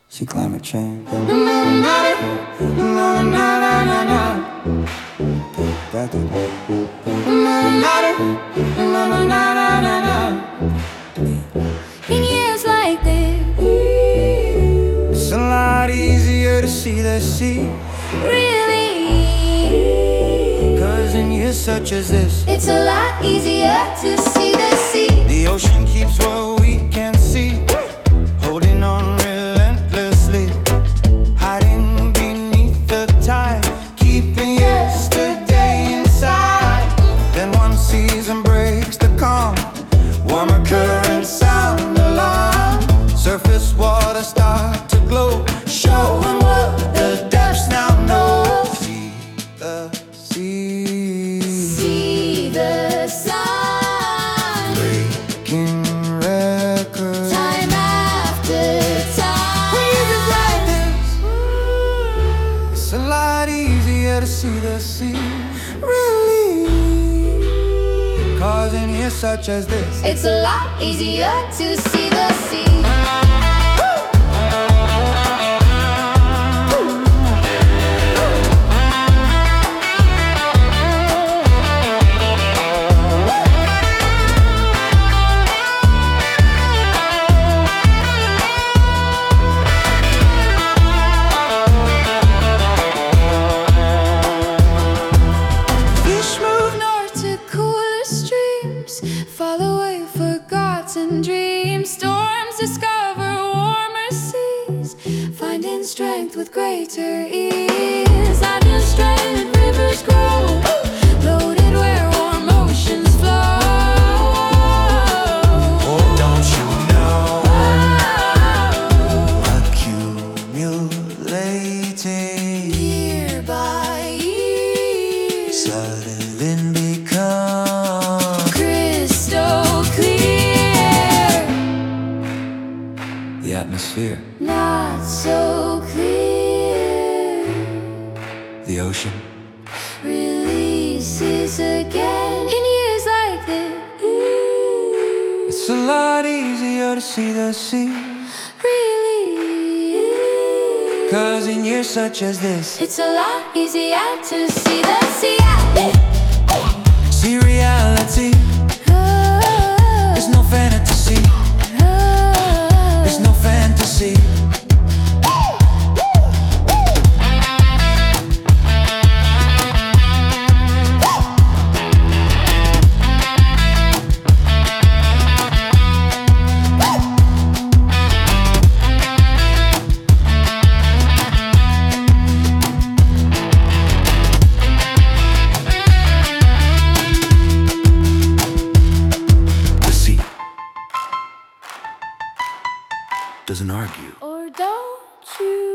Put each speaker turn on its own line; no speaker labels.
See climate change.
In years like this,
It's a lot easier to see the sea.
really,
'Cause in years such as this,
it's a lot easier to see the sea.
the ocean keeps what we can't see, holding on relentlessly, hiding beneath the tide, keeping yesterday inside. Then one season breaks the calm, warmer currents sound alarm, surface water start to glow, showing what the depths now know. See the sea,
See the sun,
breaking records.
time after time.
Breathes like this. It's a lot easier to see the sea, really. 'Cause in years such as this,
It's a lot easier to see the sea. Fish move north to cooler streams, fall away forgotten dreams. Storms discover warmer seas, finding strength with greater ease. Unrestrained rivers grow, loaded where warm oceans flow.
oh, don't you know,
Oh,
accumulating,
year by year,
suddenly become
crystal clear.
the atmosphere,
Not so clear.
the ocean.
Releases again in years like this.
It's a lot easier to see the sea,
Really,
'cause in years such as this,
it's a lot easier to see the sea.
see reality. There's no fantasy, there's no fantasy. The sea doesn't argue.
Or don't you?